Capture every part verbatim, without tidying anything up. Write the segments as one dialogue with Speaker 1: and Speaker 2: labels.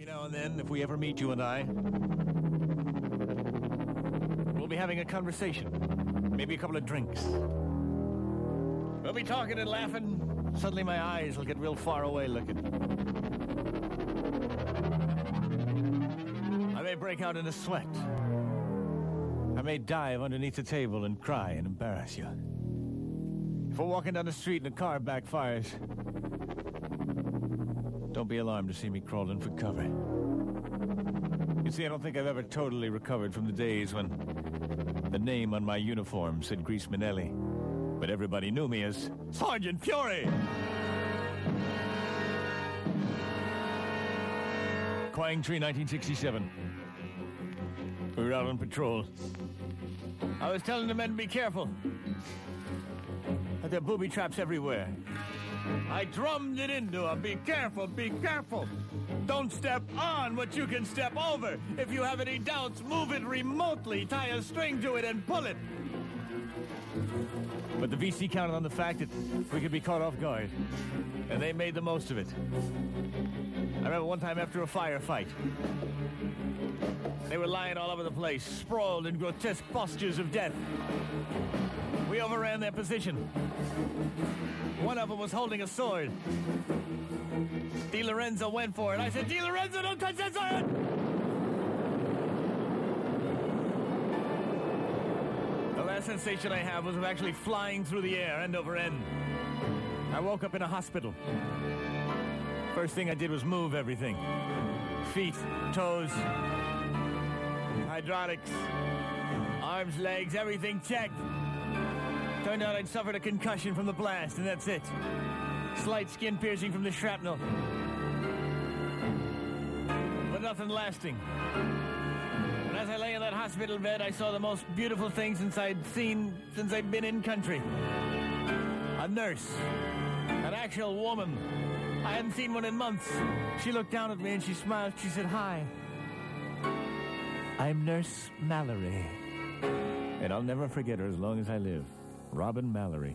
Speaker 1: Every now and then, if we ever meet, you and I, we'll be having a conversation. Maybe a couple of drinks. We'll be talking and laughing. Suddenly my eyes will get real far away looking. I may break out in a sweat. I may dive underneath the table and cry and embarrass you. If we're walking down the street and a car backfires, don't be alarmed to see me crawling for cover. You see, I don't think I've ever totally recovered from the days when the name on my uniform said Grease Minelli, but everybody knew me as Sergeant Fury. Quang Tree, nineteen sixty-seven. We were out on patrol. I was telling the men to be careful. There are booby traps everywhere. I drummed it into them. Be careful, be careful. Don't step on what you can step over. If you have any doubts, move it remotely. Tie a string to it and pull it. But the V C counted on the fact that we could be caught off guard. And they made the most of it. I remember one time after a firefight, they were lying all over the place, sprawled in grotesque postures of death. We overran their position. One of them was holding a sword. Di Lorenzo went for it. I said, Di Lorenzo, don't touch that sword! The last sensation I have was of actually flying through the air, end over end. I woke up in a hospital. First thing I did was move everything. Feet, toes, hydraulics, arms, legs, everything checked. Turned out I'd suffered a concussion from the blast, and that's it. Slight skin piercing from the shrapnel. But nothing lasting. And as I lay in that hospital bed, I saw the most beautiful thing since I'd seen, since I'd been in country. A nurse. An actual woman. I hadn't seen one in months. She looked down at me and she smiled. She said, "Hi. I'm Nurse Mallory." And I'll never forget her as long as I live. Robin Mallory.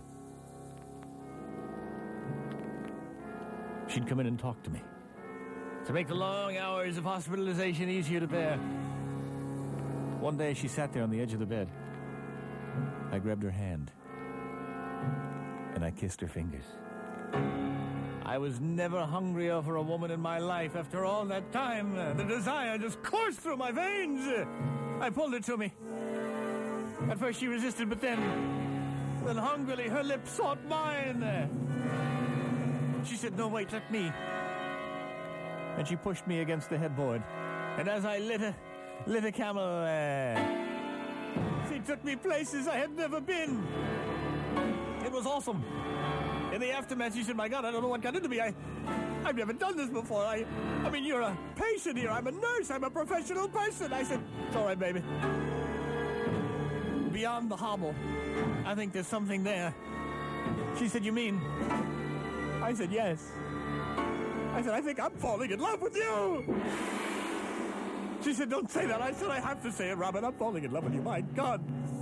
Speaker 1: She'd come in and talk to me to make the long hours of hospitalization easier to bear. One day she sat there on the edge of the bed. I grabbed her hand and I kissed her fingers. I was never hungrier for a woman in my life. After all that time, the desire just coursed through my veins. I pulled her to me. At first she resisted, but then Then hungrily her lips sought mine. She said, "No, wait, let me." And she pushed me against the headboard. And as I lit a, lit a camel, uh, she took me places I had never been. It was awesome. In the aftermath, she said, "My God, I don't know what got into me. I, I've never done this before. I, I mean, you're a patient here. I'm a nurse. I'm a professional person." I said, "It's all right, baby. Beyond the hobble, I think there's something there." She said, "You mean?" I said, "Yes." I said, "I think I'm falling in love with you." She said, "Don't say that." I said, "I have to say it, Robin. I'm falling in love with you. My God."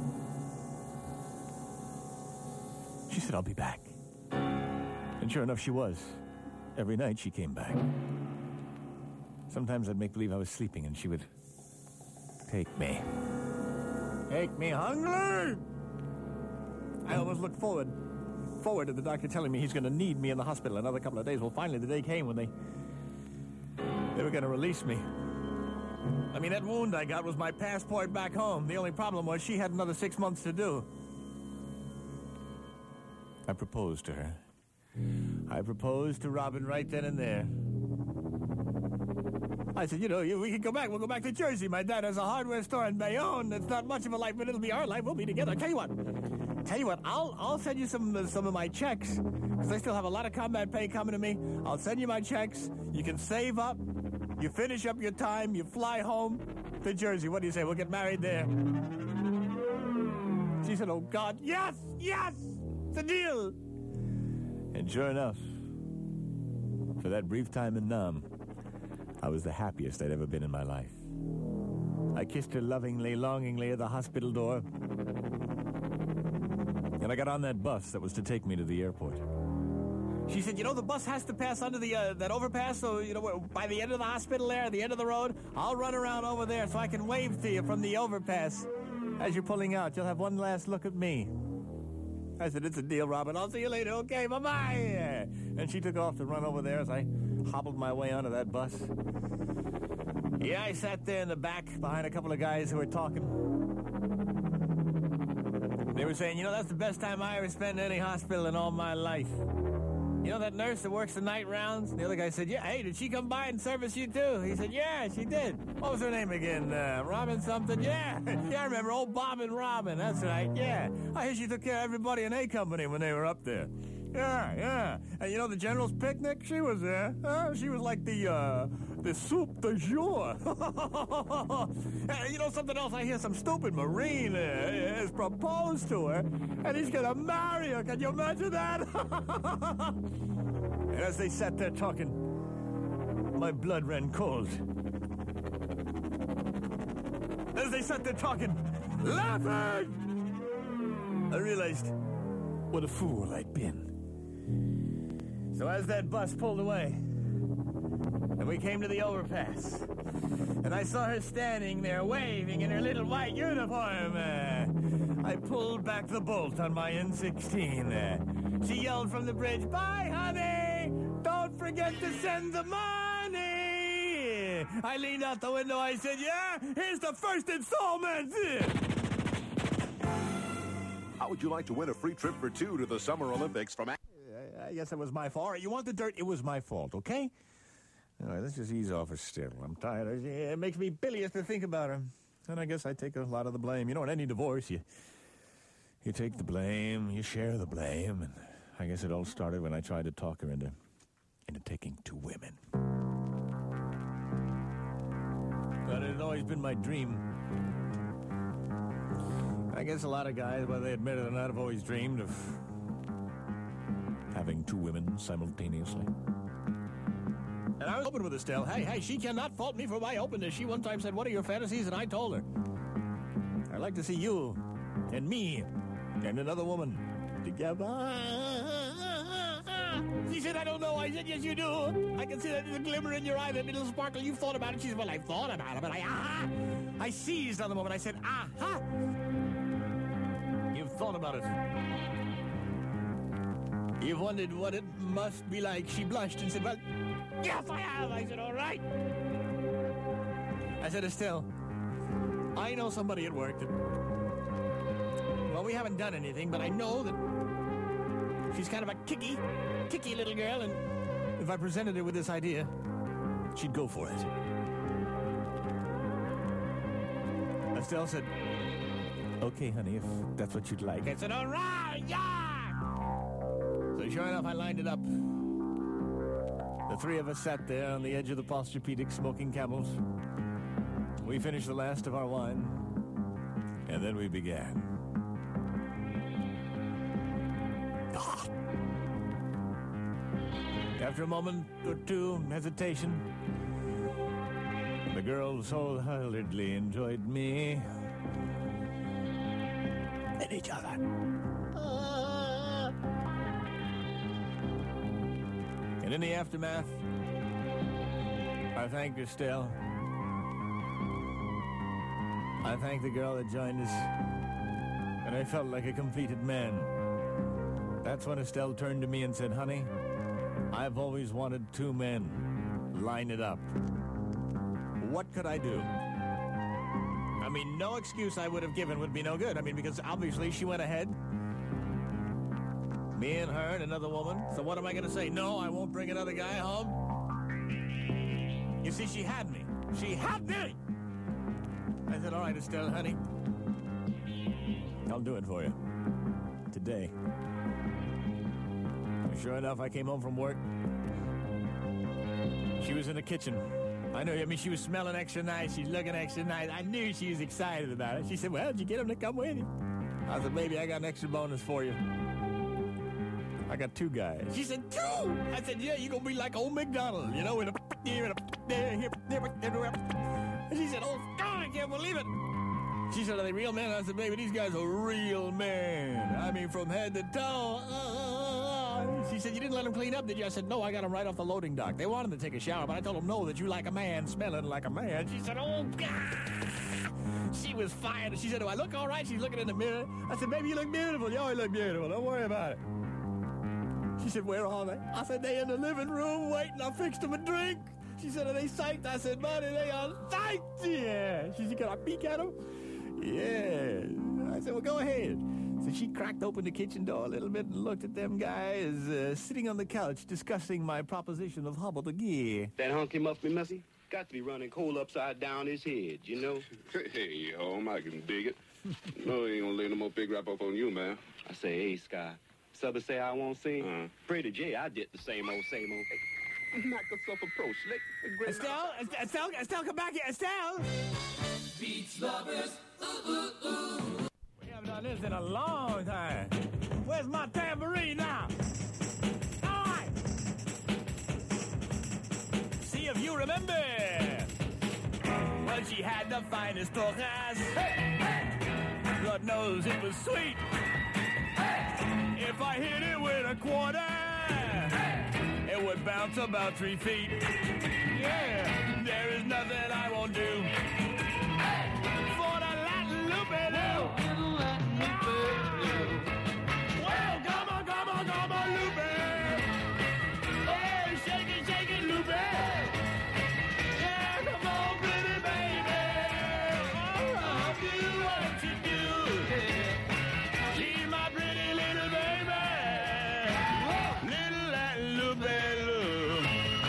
Speaker 1: She said, "I'll be back." And sure enough, she was. Every night she came back. Sometimes I'd make believe I was sleeping and she would take me. Take me hungry! I always looked forward, forward to the doctor telling me he's going to need me in the hospital another couple of days. Well, finally the day came when they, they were going to release me. I mean, that wound I got was my passport back home. The only problem was she had another six months to do. I proposed to her. I proposed to Robin right then and there. I said, "You know, you, we can go back. We'll go back to Jersey. My dad has a hardware store in Bayonne. It's not much of a life, but it'll be our life. We'll be together. Tell you what. Tell you what. I'll I'll send you some uh, some of my checks because I still have a lot of combat pay coming to me. I'll send you my checks. You can save up. You finish up your time. You fly home to Jersey. What do you say? We'll get married there." She said, "Oh God, yes, yes, it's a deal." And sure enough, for that brief time in Nam, I was the happiest I'd ever been in my life. I kissed her lovingly, longingly at the hospital door. And I got on that bus that was to take me to the airport. She said, you know, the bus has to pass under the uh, that overpass, so, you know, by the end of the hospital there, at the end of the road, I'll run around over there so I can wave to you from the overpass. As you're pulling out, you'll have one last look at me. I said, it's a deal, Robin. I'll see you later. Okay, bye-bye. And she took off to run over there as I hobbled my way onto that bus. Yeah, I sat there in the back behind a couple of guys who were talking. They were saying, you know, that's the best time I ever spent in any hospital in all my life. You know that nurse that works the night rounds? And the other guy said, yeah, hey, did she come by and service you too? He said, yeah, she did. What was her name again? Uh, Robin something? Yeah. Yeah, I remember. Old Bob and Robin. That's right. Yeah. I hear she took care of everybody in A Company when they were up there. Yeah, yeah. And you know the General's Picnic? She was there. Uh, she was like the, uh, the soup du jour. And you know something else? I hear some stupid Marine uh, has proposed to her, and he's gonna marry her. Can you imagine that? And as they sat there talking, my blood ran cold. As they sat there talking, laughing, I realized what a fool I'd been. So as that bus pulled away, and we came to the overpass, and I saw her standing there waving in her little white uniform, uh, I pulled back the bolt on my N sixteen. Uh, she yelled from the bridge, bye, honey! Don't forget to send the money! I leaned out the window, I said, yeah, here's the first installment!
Speaker 2: How would you like to win a free trip for two to the Summer Olympics from...
Speaker 1: I guess it was my fault. All right, you want the dirt? It was my fault, okay? All right, let's just ease off her still. I'm tired. It makes me bilious to think about her. And I guess I take a lot of the blame. You know, in any divorce, you you take the blame, you share the blame, and I guess it all started when I tried to talk her into into taking two women. But it had always been my dream. I guess a lot of guys, whether they admit it or not, have always dreamed of having two women simultaneously. And I was open with Estelle. Hey, hey, she cannot fault me for my openness. She one time said, what are your fantasies? And I told her, I'd like to see you and me and another woman together. She said, I don't know. I said, yes, you do. I can see that little glimmer in your eye, that little sparkle. You've thought about it. She said, well, I've thought about it, but I, aha. I seized on the moment. I said, aha. You've thought about it. You've wondered what it must be like. She blushed and said, well, yes, I have. I said, all right. I said, Estelle, I know somebody at work that, well, we haven't done anything, but I know that she's kind of a kicky, kicky little girl, and if I presented her with this idea, she'd go for it. Estelle said, okay, honey, if that's what you'd like. I said, all right, yeah! So sure enough, I lined it up. The three of us sat there on the edge of the Posturepedic smoking Camels. We finished the last of our wine, and then we began. After a moment or two hesitation, the girls wholeheartedly enjoyed me and each other. And in the aftermath, I thanked Estelle. I thanked the girl that joined us. And I felt like a completed man. That's when Estelle turned to me and said, honey, I've always wanted two men. Line it up. What could I do? I mean, no excuse I would have given would be no good. I mean, because obviously she went ahead. Me and her and another woman. So what am I going to say? No, I won't bring another guy home. You see, she had me. She had me! I said, all right, Estelle, honey. I'll do it for you. Today. And sure enough, I came home from work. She was in the kitchen. I know, I mean, she was smelling extra nice. She's looking extra nice. I knew she was excited about it. She said, well, did you get him to come with you? I said, baby, I got an extra bonus for you. I got two guys. She said, two? I said, yeah, you're going to be like old McDonald, you know, with a... And she said, oh, God, I can't believe it. She said, are they real men? I said, baby, these guys are real men. I mean, from head to toe. She said, you didn't let them clean up, did you? I said, no, I got them right off the loading dock. They wanted to take a shower, but I told them, no, that you like a man, smelling like a man. She said, oh, God. She was fired. She said, do I look all right? She's looking in the mirror. I said, baby, you look beautiful. You always look beautiful. Don't worry about it. She said, where are they? I said, they in the living room waiting. I fixed them a drink. She said, are they psyched? I said, buddy, they are psyched. Yeah. She said, can I peek at them? Yeah. I said, well, go ahead. So she cracked open the kitchen door a little bit and looked at them guys uh, sitting on the couch discussing my proposition of hobble the gear.
Speaker 3: That hunky muffin messy got to be running coal upside down his head, you know?
Speaker 4: Hey, home, I can dig it. No, he ain't gonna lay no more big rap up on you, man.
Speaker 3: I say, hey, Sky, Subba say I won't sing.
Speaker 4: Uh-huh.
Speaker 3: Pretty J, I did the same old, same old. Hey, knock yourself a pro, slick.
Speaker 1: Estelle, Estelle, Estelle, Estelle, come back here, Estelle.
Speaker 5: Beach lovers, ooh, ooh, ooh.
Speaker 1: We haven't done this in a long time. Where's my tambourine now? All right. See if you remember. Well, she had the finest tojas. Hey, hey. God knows it was sweet. Hey. If I hit it with a quarter, hey. It would bounce about three feet. Yeah, there is nothing I won't do. For the Latin Lupe-Lu. Well, come on, come on, come on, Lupe. Hey, shake it, shake it, Lupe. Yeah, come on, pretty baby. Oh, do what you do. She's my pretty little baby. Little Latin Lupe-Lu.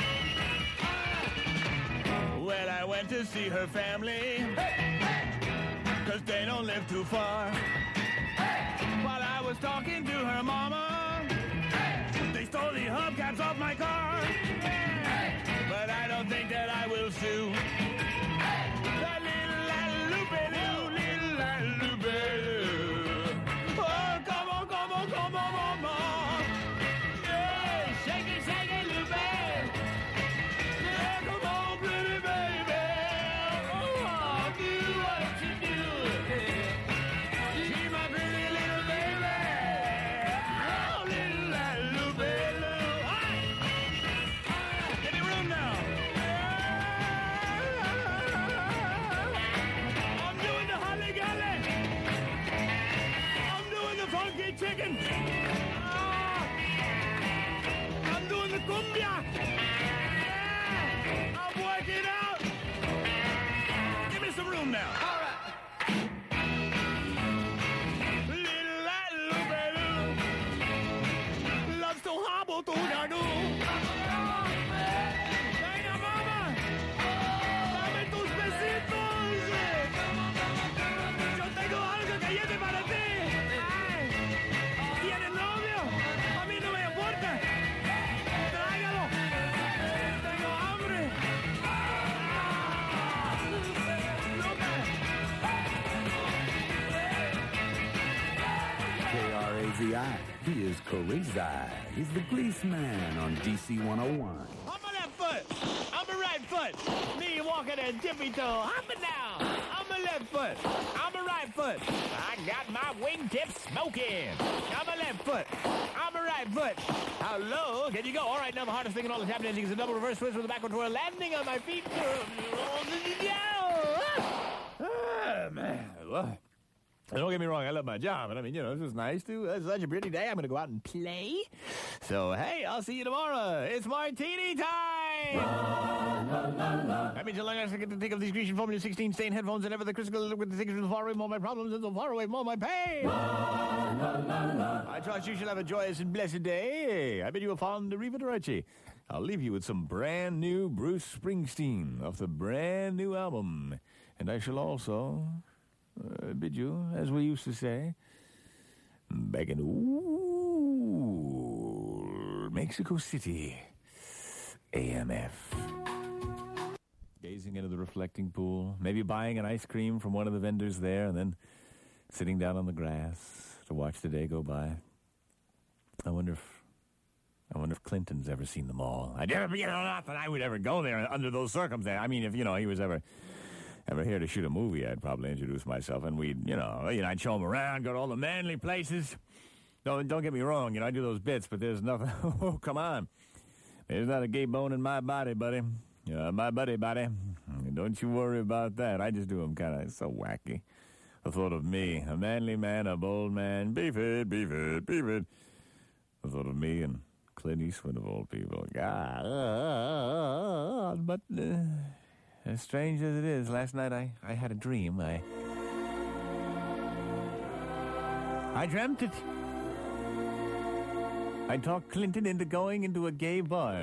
Speaker 1: Well, I went to see her family. Cause they don't live too far. While I was talking to her mama, they stole the hubcaps off my car. But I don't think that I will sue. That little Latin Lupe-Lu, little Latin Lupe-Lu. Oh, come on, come on, come on, mama. Yeah, shake it, shake it, Lupe. Yeah, come on, pretty baby. Oh, do what you do. She's my pretty little baby. Oh, little Latin Lupe-Lu. Get the room now. I'm doing the holly galley. I'm doing the funky chicken. Ah, I'm doing the cumbia. Yeah, I'm working out. Give me some room now. All right. Little Latin Lupe-Lu loves to hobble to the do. Venga, mama. Dame tus besitos. Yo tengo algo caliente para ti. Ay, ¿tienes novio? A mí no me importa. Tráigalo. Tengo hambre.
Speaker 6: K R A Z I. He is crazy. He's the grease man on D C one oh one.
Speaker 1: I'm a left foot. I'm a right foot. Me walking a tippy toe. Hop it down. I'm a left foot. I'm a right foot. I got my wingtips smoking. I'm a left foot. I'm a right foot. How low can you go? All right, now the hardest thing in all the tap dancing is a double reverse twist with a backward twirl, landing on my feet. Ah, man. Well, don't get me wrong, I love my job, but I mean, you know, this is nice too. It's such a pretty day. I'm going to go out and play. So, hey, I'll see you tomorrow. It's martini time! That means you'll I get to think of these Grecian Formula sixteen stain headphones and ever the crystal with the things from far away, more my problems, and so far away, more my pain. I trust you shall have a joyous and blessed day. I bid you a fond arrivederci. I'll leave you with some brand new Bruce Springsteen off the brand new album. And I shall also uh, bid you, as we used to say, back in ooh, Mexico City, A M F. Gazing into the reflecting pool, maybe buying an ice cream from one of the vendors there, and then sitting down on the grass to watch the day go by. I wonder if I wonder if Clinton's ever seen them all. I never, you know, not that I would ever go there under those circumstances. I mean, if, you know, he was ever ever here to shoot a movie, I'd probably introduce myself, and we'd, you know, you know, I'd show him around, go to all the manly places. Don't, don't get me wrong, you know, I do those bits, but there's nothing... Oh, come on. There's not a gay bone in my body, buddy. Uh, my buddy, buddy. Don't you worry about that. I just do them kind of so wacky. The thought of me, a manly man, a bold man, beef it, beef it, beef it. The thought of me and Clint Eastwood of all people. God, but uh, as strange as it is, last night I, I had a dream. I I dreamt it. I talked Clinton into going into a gay bar.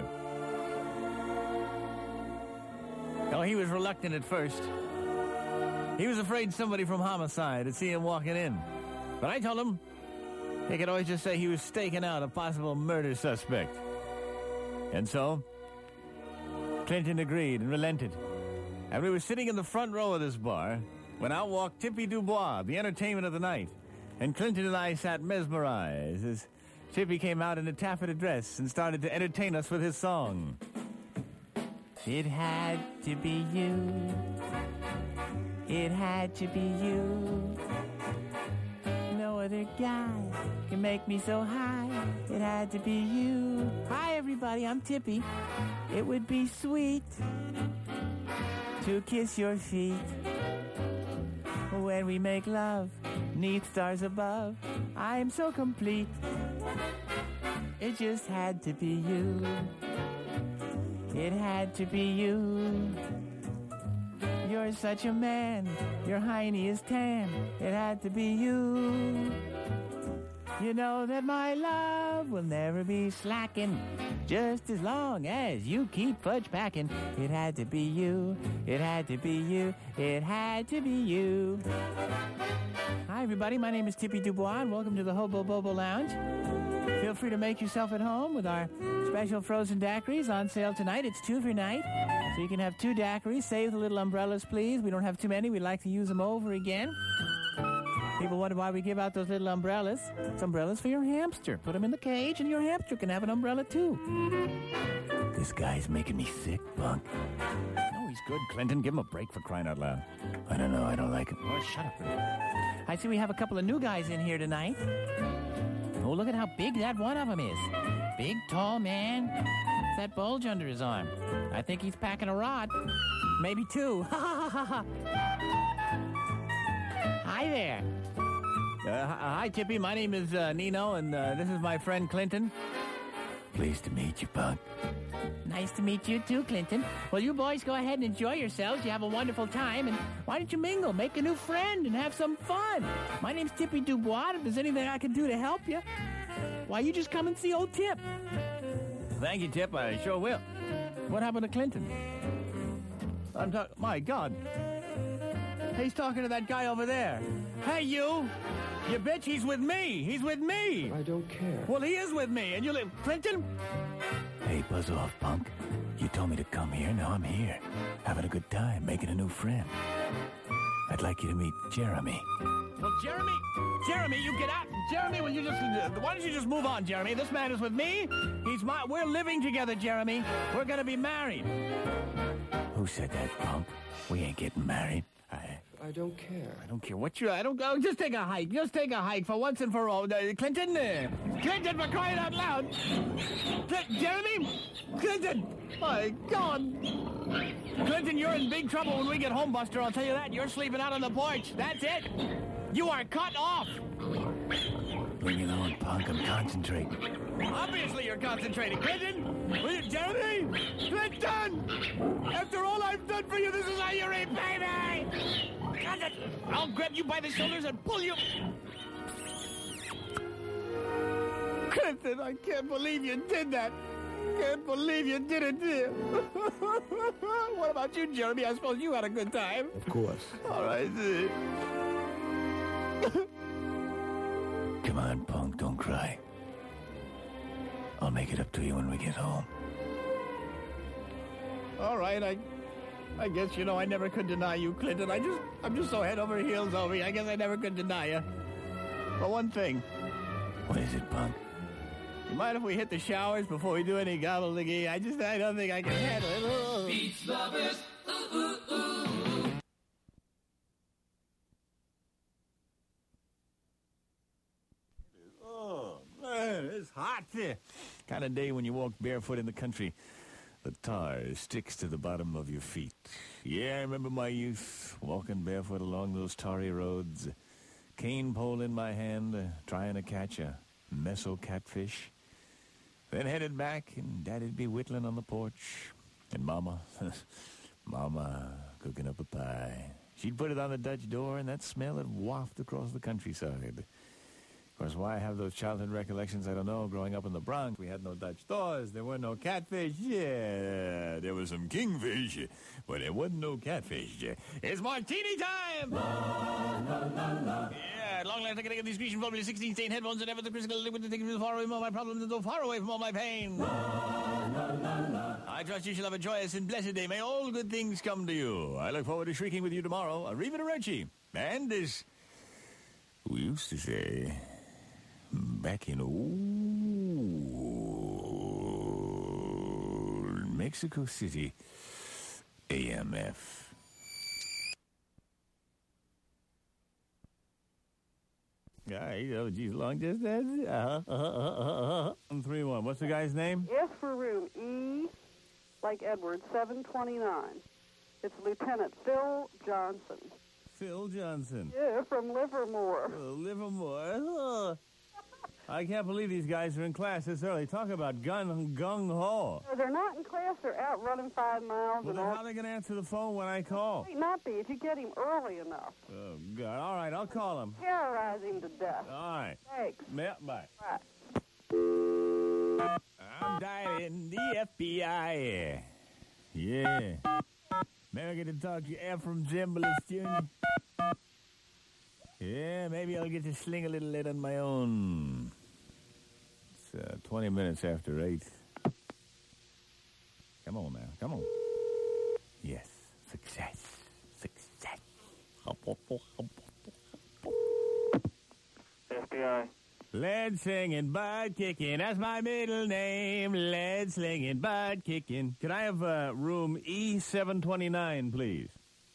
Speaker 1: Oh, he was reluctant at first. He was afraid somebody from Homicide would see him walking in. But I told him he could always just say he was staking out a possible murder suspect. And so, Clinton agreed and relented. And we were sitting in the front row of this bar when out walked Tippy Dubois, the entertainment of the night. And Clinton and I sat mesmerized as Tippy came out in a taffeta dress and started to entertain us with his song. It had to be you. It had to be you. No other guy can make me so high. It had to be you. Hi, everybody, I'm Tippy. It would be sweet to kiss your feet when we make love, neath stars above. I am so complete. It just had to be you. It had to be you. You're such a man, your hiney is tan. It had to be you. You know that my love will never be slacking, just as long as you keep fudge packing. It had to be you, it had to be you, it had to be you. Hi everybody, my name is Tippy Dubois and welcome to the Hobo Bobo Lounge. Feel free to make yourself at home with our special frozen daiquiris on sale tonight. It's two for night, so you can have two daiquiris. Save the little umbrellas, please. We don't have too many. We'd like to use them over again. People wonder why we give out those little umbrellas. It's umbrellas for your hamster. Put them in the cage and your hamster can have an umbrella too. This guy's making me sick, Bunk. No, he's good, Clinton. Give him a break for crying out loud. I don't know. I don't like him. Oh, shut up. I see we have a couple of new guys in here tonight. Oh, look at how big that one of them is. Big, tall man. What's that bulge under his arm? I think he's packing a rod. Maybe two. Hi there. Uh, hi, Tippy. My name is uh, Nino, and uh, this is my friend Clinton. Pleased to meet you, Punk. Nice to meet you, too, Clinton. Well, you boys go ahead and enjoy yourselves. You have a wonderful time, and why don't you mingle, make a new friend, and have some fun? My name's Tippy Dubois. If there's anything I can do to help you, why, you just come and see old Tip. Thank you, Tip. I sure will. What happened to Clinton? I'm talking... My God. He's talking to that guy over there. Hey, you! You bitch, he's with me! He's with me!
Speaker 7: I don't care.
Speaker 1: Well, he is with me, and you live... Clinton? Hey, buzz off, punk. You told me to come here, now I'm here. Having a good time, making a new friend. I'd like you to meet Jeremy. Well, Jeremy... Jeremy, you get out! Jeremy, will you just... Uh, why don't you just move on, Jeremy? This man is with me. He's my... We're living together, Jeremy. We're gonna be married. Who said that, punk? We ain't getting married. I...
Speaker 7: I don't care.
Speaker 1: I don't care what you... I don't... Oh, just take a hike. Just take a hike for once and for all. Uh, Clinton? Uh, Clinton, for crying out loud. Cl- Jeremy? Clinton! My God. Clinton, you're in big trouble when we get home, Buster. I'll tell you that. You're sleeping out on the porch. That's it. You are cut off. Leave me alone, punk. I'm concentrating. Obviously you're concentrating. Clinton! Will you, Jeremy? Clinton! After all I've done for you, this is how you repay me! Clinton! I'll grab you by the shoulders and pull you... Clinton, I can't believe you did that. Can't believe you did it, dear. What about you, Jeremy? I suppose you had a good time.
Speaker 7: Of course.
Speaker 1: All right. Come on, punk, don't cry. I'll make it up to you when we get home. All right, I I guess, you know, I never could deny you, Clinton. I just, I'm just so head over heels over you. I guess I never could deny you. But one thing. What is it, punk? You mind if we hit the showers before we do any gobbledygook? I just, I don't think I can handle it. Oh.
Speaker 5: Beach lovers, ooh, ooh, ooh.
Speaker 8: Oh.
Speaker 1: Kind of day when you walk barefoot in the country. The tar sticks to the bottom of your feet. Yeah, I remember my youth, walking barefoot along those tarry roads. Cane pole in my hand, uh, trying to catch a meso catfish. Then headed back, and Daddy'd be whittling on the porch. And Mama, Mama cooking up a pie. She'd put it on the Dutch door, and that smell would waft across the countryside. Of course, why I have those childhood recollections, I don't know. Growing up in the Bronx, we had no Dutch doors. There were no catfish. Yeah, there was some kingfish, but there wasn't no catfish. It's martini time! La, la, la, la. Yeah, at long last I can get these Grecian Formula sixteen stain headphones and ever the crystal liquid to take me far away from all my problems and so far away from all my pain. La, la, la, la. I trust you shall have a joyous and blessed day. May all good things come to you. I look forward to shrieking with you tomorrow. Arrivederci. And as we used to say, back in old Mexico City, A M F. Yeah, you know, geez, long distance. Uh-huh, uh-huh, uh-huh, uh-huh. three one. What's the guy's name?
Speaker 7: Yes, for room E, like Edward, seven twenty-nine. It's Lieutenant Phil Johnson.
Speaker 1: Phil Johnson.
Speaker 7: Yeah, from Livermore.
Speaker 1: Uh, Livermore. Oh. I can't believe these guys are in class this early. Talk about gun gung-ho.
Speaker 7: They're not in class. They're out running five miles.
Speaker 1: Well,
Speaker 7: and
Speaker 1: then
Speaker 7: all.
Speaker 1: how are they going to answer the phone when I call?
Speaker 7: Might not be if you get him early enough.
Speaker 1: Oh, God. All right, I'll call him.
Speaker 7: Terrorize him to death.
Speaker 1: All right.
Speaker 7: Thanks.
Speaker 1: Yeah, bye.
Speaker 7: Bye.
Speaker 1: I'm dialing the F B I. Yeah. Maybe I get to talk to Ephraim Zimbalist Junior Yeah, maybe I'll get to sling a little lead on my own. It's uh, twenty minutes after eight. Come on now, come on. Yes, success, success.
Speaker 8: F B I.
Speaker 1: Lead slinging, butt kicking. That's my middle name. Lead slinging, butt kicking. Can I have uh, room E seven twenty-nine, please?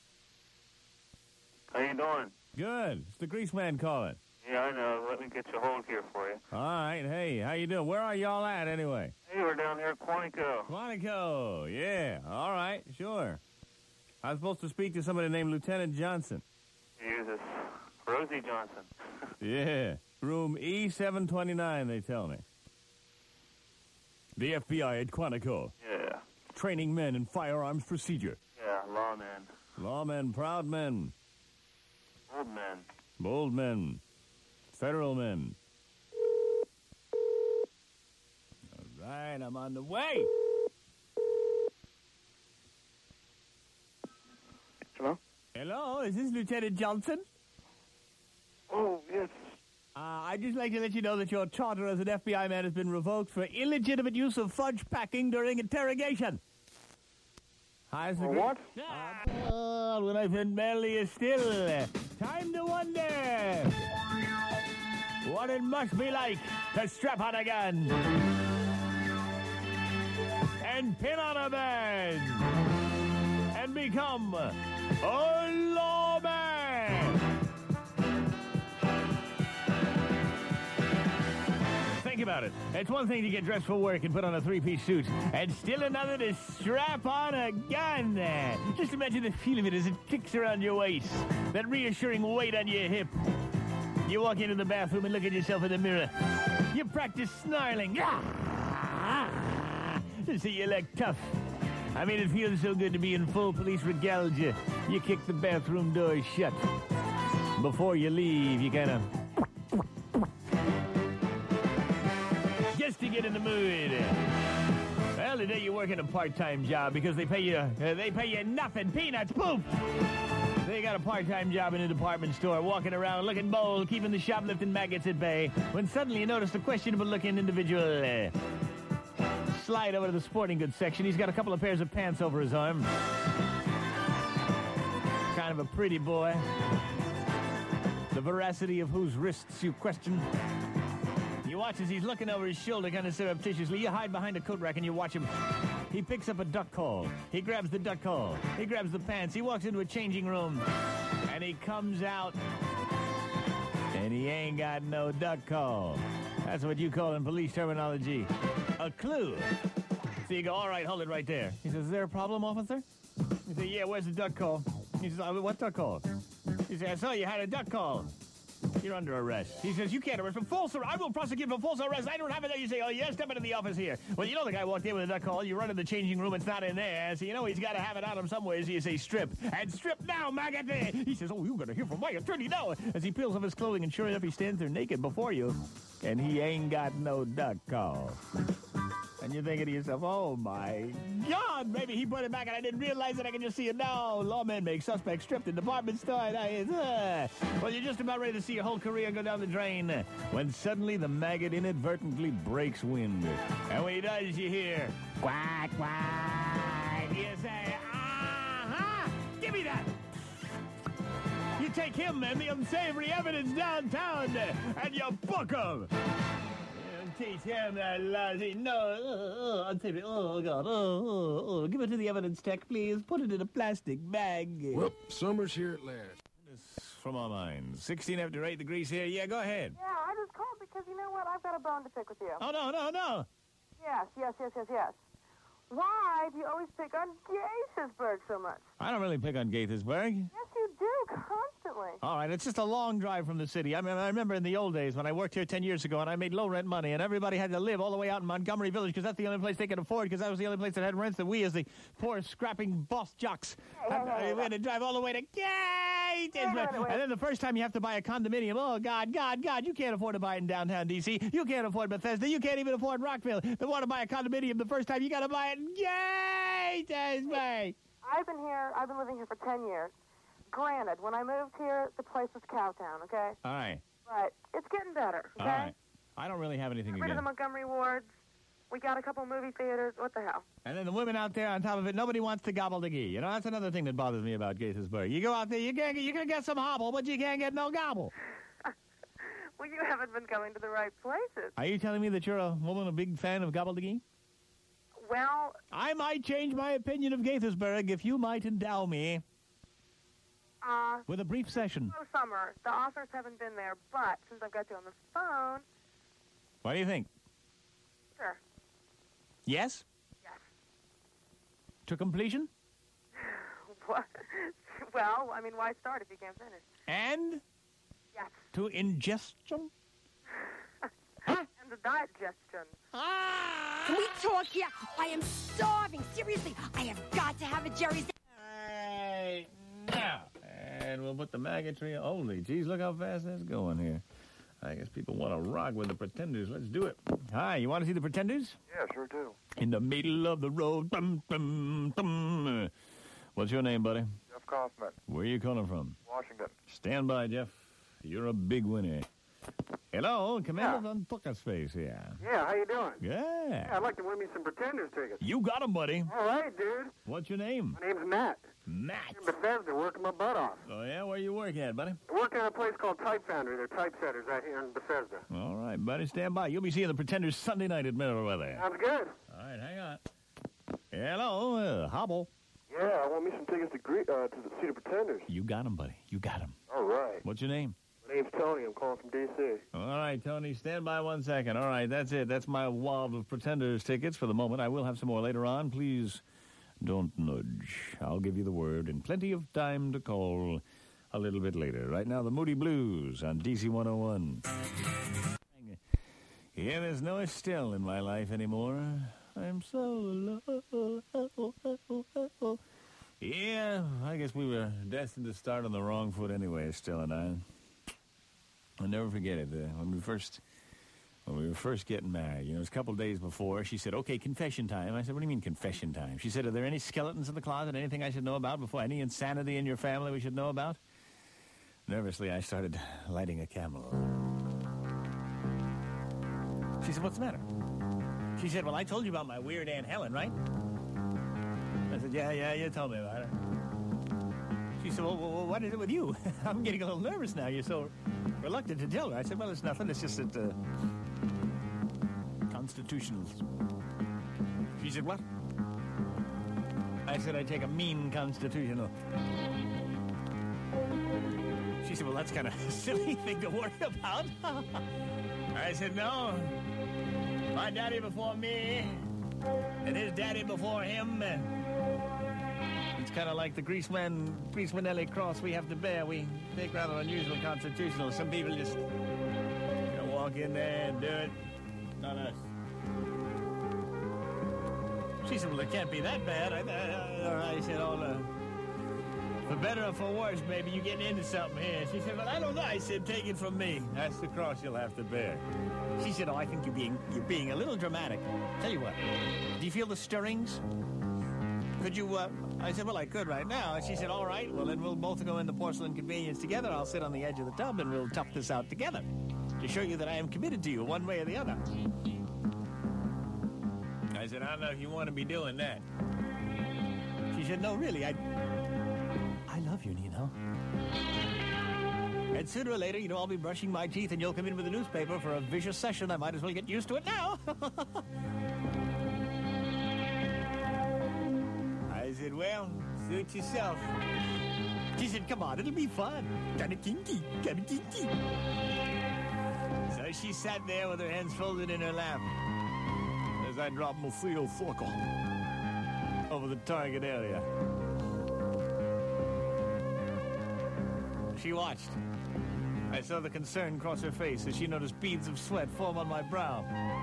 Speaker 8: How you doing?
Speaker 1: Good. It's the grease man calling.
Speaker 8: Yeah, I know. Let me get you hold here for you.
Speaker 1: All right. Hey, how you doing? Where are y'all at anyway?
Speaker 8: Hey, we're down here at Quantico.
Speaker 1: Quantico. Yeah. All right. Sure. I was supposed to speak to somebody named Lieutenant Johnson.
Speaker 8: Jesus. Rosie Johnson.
Speaker 1: Yeah. Room E seven twenty-nine, they tell me. The F B I at Quantico.
Speaker 8: Yeah.
Speaker 1: Training men in firearms procedure.
Speaker 8: Yeah, lawman.
Speaker 1: Lawmen, proud men.
Speaker 8: Old men.
Speaker 1: Bold men. Federal men. All right, I'm on the way.
Speaker 8: Hello?
Speaker 1: Hello, is this Lieutenant Johnson?
Speaker 8: Oh, yes.
Speaker 1: Uh, I'd just like to let you know that your charter as an F B I man has been revoked for illegitimate use of fudge packing during interrogation. How's the
Speaker 8: For
Speaker 1: gr-
Speaker 8: what?
Speaker 1: Ah, when I've been merely still. Time to wonder what it must be like to strap on a gun and pin on a man and become a lawman. Think about it. It's one thing to get dressed for work and put on a three-piece suit, and still another to strap on a gun. Just imagine the feel of it as it kicks around your waist, that reassuring weight on your hip. You walk into the bathroom and look at yourself in the mirror. You practice snarling. So you look tough. I mean, it feels so good to be in full police regalia. You, you kick the bathroom door shut. Before you leave, you kind of... just to get in the mood. Well, today you're working a part-time job because they pay you uh, they pay you nothing, peanuts, poop. They got a part-time job in a department store, walking around looking bold, keeping the shoplifting maggots at bay, when suddenly you notice a questionable-looking individual uh, slide over to the sporting goods section. He's got a couple of pairs of pants over his arm. Kind of a pretty boy. The veracity of whose wrists you question. You watch as he's looking over his shoulder kind of surreptitiously. You hide behind a coat rack and you watch him. He picks up a duck call. He grabs the duck call. He grabs the pants. He walks into a changing room. And he comes out. And he ain't got no duck call. That's what you call in police terminology a clue. So you go, all right, hold it right there. He says, is there a problem, officer? You say, yeah, where's the duck call? He says, oh, what duck call? He says, I saw you had a duck call. You're under arrest. He says, you can't arrest for false arrest. I will prosecute for false arrest. I don't have it there. You say, oh, yeah, step into the office here. Well, you know the guy walked in with a duck call. You run in the changing room. It's not in there. So you know he's got to have it on him some way. So you say, strip. And strip now, maggot. He says, oh, you're going to hear from my attorney now. As he peels off his clothing, and sure enough, he stands there naked before you. And he ain't got no duck call. And you're thinking to yourself, oh, my God, maybe he put it back and I didn't realize it. I can just see it now. Lawmen make suspects stripped in department store. And I, uh, well, you're just about ready to see your whole career go down the drain when suddenly the maggot inadvertently breaks wind. And when he does, you hear, quack, quack. You say, aha, give me that. You take him and the unsavory evidence downtown and you book him. Teach him that lousy. No, oh, oh, unsavory. Oh, God. Oh, oh, oh. Give it to the evidence tech, please. Put it in a plastic bag.
Speaker 9: Well, summer's here at last.
Speaker 1: This from our minds. sixteen after eight degrees here. Yeah, go ahead.
Speaker 7: Yeah, I just called because you know what? I've got a bone to pick with you.
Speaker 1: Oh, no, no, no.
Speaker 7: Yes, yes, yes, yes, yes. Why do you always pick on Gaithersburg so much?
Speaker 1: I don't really pick on Gaithersburg.
Speaker 7: Yes, you do, constantly.
Speaker 1: All right, it's just a long drive from the city. I mean, I remember in the old days when I worked here ten years ago and I made low-rent money and everybody had to live all the way out in Montgomery Village because that's the only place they could afford because that was the only place that had rents that we as the poor, scrapping boss jocks
Speaker 7: Hey, hey, hey, hey,
Speaker 1: we had to drive all the way to Gaithersburg.
Speaker 7: Wait a minute, wait.
Speaker 1: And then the first time you have to buy a condominium, oh, God, God, God, you can't afford to buy it in downtown D C. You can't afford Bethesda. You can't even afford Rockville. They want to buy a condominium the first time, you got to buy it in Gaithersburg.
Speaker 7: I've been here, I've been living here for ten years. Granted, when I moved here, the place was Cowtown, okay?
Speaker 1: All right.
Speaker 7: But it's getting better, okay?
Speaker 1: All right. I don't really have anything
Speaker 7: Got rid of the
Speaker 1: against.
Speaker 7: Montgomery wards. We got a couple movie theaters. What the hell?
Speaker 1: And then the women out there on top of it, nobody wants to gobble the gee. You know, that's another thing that bothers me about Gaithersburg. You go out there, you can't get, you can get some hobble, but you can't get no gobble.
Speaker 7: Well, you haven't been going to the right places.
Speaker 1: Are you telling me that you're a woman, a big fan of gobble the gee?
Speaker 7: Well,
Speaker 1: I might change my opinion of Gaithersburg if you might endow me
Speaker 7: uh,
Speaker 1: with a brief session.
Speaker 7: no summer. The offers haven't been there, but since I've got you on the phone,
Speaker 1: What do you think?
Speaker 7: sure.
Speaker 1: Yes?
Speaker 7: Yes.
Speaker 1: To completion?
Speaker 7: What? Well, I mean, why start if you can't finish?
Speaker 1: And
Speaker 7: Yes.
Speaker 1: to ingestion?
Speaker 7: And the digestion.
Speaker 10: Can we talk here? I am starving. Seriously, I have got to have a Jerry's.
Speaker 1: Hey, now. And we'll put the maggotry. Holy geez, look how fast that's going here. I guess people want to rock with the Pretenders. Let's do it. Hi, you want to see the Pretenders?
Speaker 8: Yeah, sure do.
Speaker 1: In the middle of the road. Bum, bum, bum. What's your name, buddy?
Speaker 8: Jeff Kaufman,
Speaker 1: Where are you calling from?
Speaker 8: Washington.
Speaker 1: Stand by, Jeff. You're a big winner. Hello, Commander
Speaker 8: Yeah.
Speaker 1: Von Puckerspace here.
Speaker 8: Yeah, how you doing? Yeah,
Speaker 1: Yeah.
Speaker 8: I'd like to win me some Pretenders tickets.
Speaker 1: You got him, buddy.
Speaker 8: All right, dude.
Speaker 1: What's your name?
Speaker 8: My name's Matt.
Speaker 1: Matt.
Speaker 8: I'm in Bethesda, working my butt off.
Speaker 1: Oh, yeah? Where you working at, buddy?
Speaker 8: I work at a place called Type Foundry. They're typesetters out here in Bethesda.
Speaker 1: All right, buddy. Stand by. You'll be seeing the Pretenders Sunday night at Meriwether.
Speaker 8: Sounds good.
Speaker 1: All right, hang on. Hello, uh, Hobble.
Speaker 8: Yeah, I want me some tickets to gre- uh, to the, see the Pretenders.
Speaker 1: You got him, buddy. You got him.
Speaker 8: All right.
Speaker 1: What's your name?
Speaker 8: My name's Tony. I'm calling from D C.
Speaker 1: All right, Tony, stand by one second. All right, that's it. That's my wad of Pretenders tickets for the moment. I will have some more later on. Please don't nudge. I'll give you the word and plenty of time to call a little bit later. Right now, the Moody Blues on D C one oh one. Yeah, there's no Estelle in my life anymore. I'm so alone. Yeah, I guess we were destined to start on the wrong foot anyway, Estelle and I. I'll never forget it. Uh, when we first, when we were first getting married, you know, it was a couple days before. She said, "Okay, confession time." I said, "What do you mean confession time?" She said, "Are there any skeletons in the closet? Anything I should know about before? Any insanity in your family we should know about?" Nervously, I started lighting a Camel. She said, "What's the matter?" She said, "Well, I told you about my weird Aunt Helen, right?" I said, "Yeah, yeah, you told me about her." She said, well, well, what is it with you? I'm getting a little nervous now. You're so reluctant to tell her. I said, well, it's nothing. It's just that, uh, constitutionals. She said, what? I said, I take a mean constitutional. She said, well, that's kind of a silly thing to worry about. I said, no. My daddy before me, and his daddy before him. It's kind of like the Greaseman, Greasemanelli cross we have to bear. We take rather unusual constitutional. Some people just you know, walk in there and do it. Not us. She said, well, it can't be that bad. I, I, I said, oh, no. For better or for worse, maybe you getting into something here. She said, well, I don't know. I said, take it from me. That's the cross you'll have to bear. She said, oh, I think you're being you're being a little dramatic. Tell you what, do you feel the stirrings? Could you, uh, I said, well, I could right now. And she said, all right, well, then we'll both go into Porcelain Convenience together. I'll sit on the edge of the tub and we'll tough this out together to show you that I am committed to you one way or the other. I said, I don't know if you want to be doing that. She said, no, really, I... I love you, Nino. And sooner or later, you know, I'll be brushing my teeth and you'll come in with a newspaper for a vicious session. I might as well get used to it now. I said, well, suit yourself. She said, come on, it'll be fun. Kinda kinky, kinda kinky. So she sat there with her hands folded in her lap as I dropped my seal circle over the target area. She watched. I saw the concern cross her face as she noticed beads of sweat form on my brow.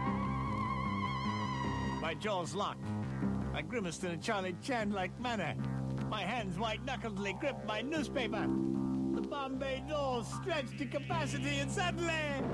Speaker 1: My jaws locked. I grimaced in a Charlie Chan-like manner. My hands white-knuckedly gripped my newspaper. The Bombay doors stretched to capacity and suddenly...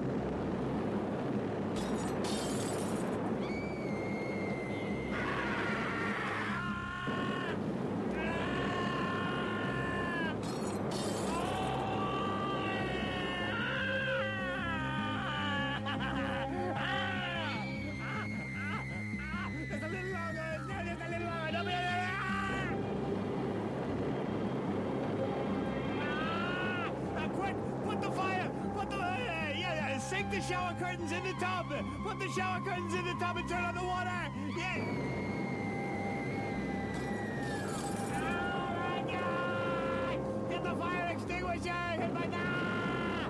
Speaker 1: Sink the shower curtains in the tub. Put the shower curtains in the tub and turn on the water. Yeah. Oh my God! Get the fire extinguisher. Hit my God!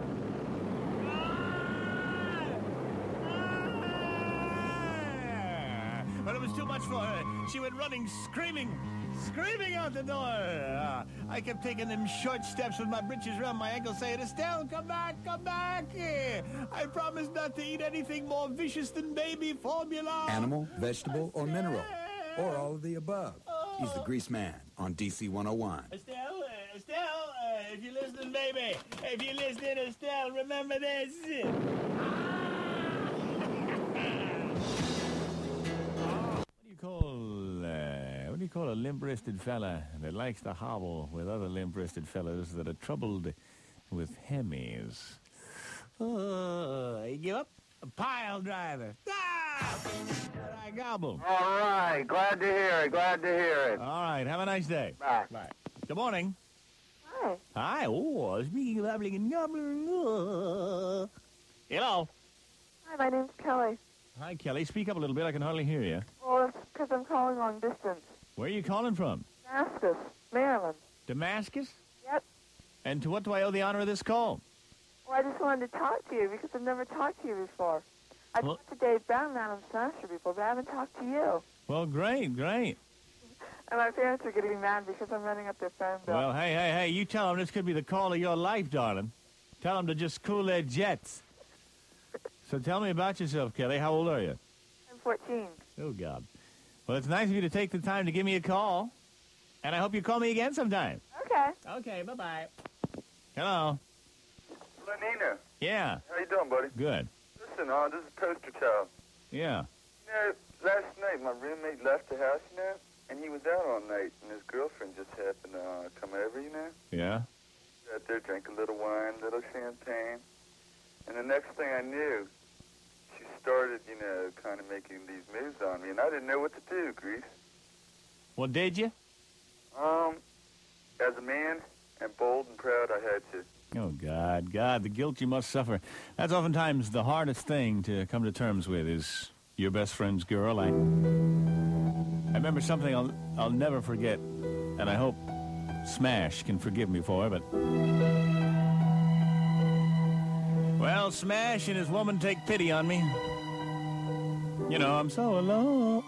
Speaker 1: Ah! But it was too much for her. She went running, screaming, screaming out the door. Uh, I kept taking them short steps with my britches around my ankles saying, Estelle, come back, come back. I promise not to eat anything more vicious than baby formula.
Speaker 6: Animal, vegetable, or mineral, or all of the above. He's the Grease Man on D C one oh one.
Speaker 1: Estelle, uh, Estelle, uh, if you're listening, baby, if you're listening, Estelle, remember this. What do you call... Uh, What do you call a limp-wristed fella that likes to hobble with other limp-wristed fellas that are troubled with hemis? Oh, you give up? A pile driver. Ah! I gobble.
Speaker 8: All right. Glad to hear it. Glad to hear it.
Speaker 1: All right. Have a nice day.
Speaker 8: Bye.
Speaker 1: Bye. Good morning.
Speaker 7: Hi.
Speaker 1: Hi. Oh, speaking of babbling and gobbling. Uh, hello.
Speaker 7: Hi, my name's Kelly.
Speaker 1: Hi, Kelly. Speak up a little bit. I can hardly hear you.
Speaker 7: Well, it's because I'm calling long distance.
Speaker 1: Where are you calling from?
Speaker 7: Damascus, Maryland.
Speaker 1: Damascus?
Speaker 7: Yep.
Speaker 1: And to what do I owe the honor of this call?
Speaker 7: Well, I just wanted to talk to you because I've never talked to you before. I've
Speaker 1: Well-
Speaker 7: talked to Dave Brown and Adam Smasher before, but I haven't talked to you.
Speaker 1: Well, great, great.
Speaker 7: And my parents are getting mad because I'm running up their phone bill.
Speaker 1: Well, hey, hey, hey, you tell them this could be the call of your life, darling. Tell them to just cool their jets. So tell me about yourself, Kelly. How old are you?
Speaker 7: I'm fourteen.
Speaker 1: Oh, God. Well, it's nice of you to take the time to give me a call. And I hope you call me again sometime.
Speaker 7: Okay.
Speaker 1: Okay, bye-bye. Hello.
Speaker 8: Hello, Nina.
Speaker 1: Yeah.
Speaker 8: How you doing, buddy?
Speaker 1: Good.
Speaker 8: Listen, uh, this is Poster Child.
Speaker 1: Yeah.
Speaker 8: You know, last night my roommate left the house, you know, and he was out all night, and his girlfriend just happened to uh, come over, you know.
Speaker 1: Yeah?
Speaker 8: Sat there, drank a little wine, a little champagne, and the next thing I knew, she started, you know, kind of making these moves on me, and I didn't know what to do, Grease.
Speaker 1: Well, did you?
Speaker 8: Um, as a man and bold and proud, I had to.
Speaker 1: Oh, God, God, the guilt you must suffer. That's oftentimes the hardest thing to come to terms with is your best friend's girl. I, I remember something I'll, I'll never forget, and I hope Smash can forgive me for it, but Well, Smash and his woman take pity on me. You know, I'm so alone.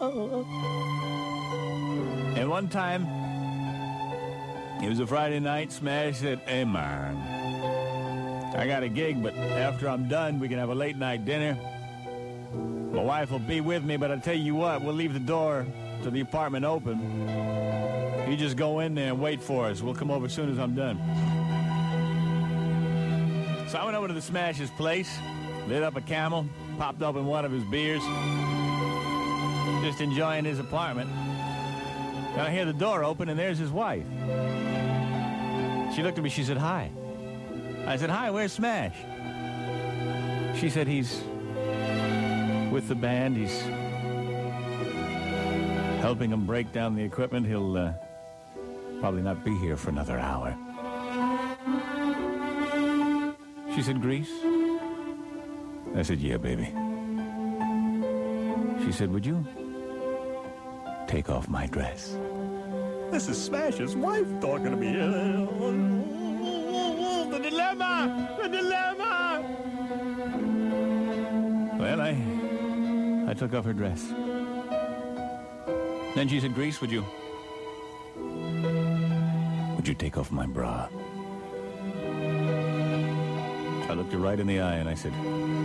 Speaker 1: And one time, it was a Friday night, Smash said, "Hey, man, I got a gig, but after I'm done, we can have a late night dinner. My wife will be with me, but I'll tell you what, we'll leave the door to the apartment open. You just go in there and wait for us. We'll come over as soon as I'm done." So I went over to the Smash's place, lit up a Camel, popped open one of his beers, just enjoying his apartment. And I hear the door open, and there's his wife. She looked at me, she said, "Hi." I said, "Hi, where's Smash?" She said, "He's with the band. He's helping them break down the equipment. He'll uh, probably not be here for another hour." She said, "Grease?" I said, "Yeah, baby." She said, "Would you take off my dress?" This is Smash's wife talking to me. The dilemma! The dilemma! Well, I... I took off her dress. Then she said, "Grease, would you... would you take off my bra?" I looked her right in the eye and I said,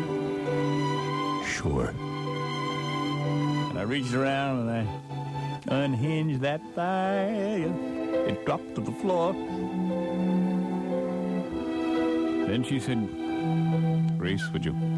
Speaker 1: "Sure." And I reached around and I unhinged that thigh and it dropped to the floor. Then she said, "Grease, would you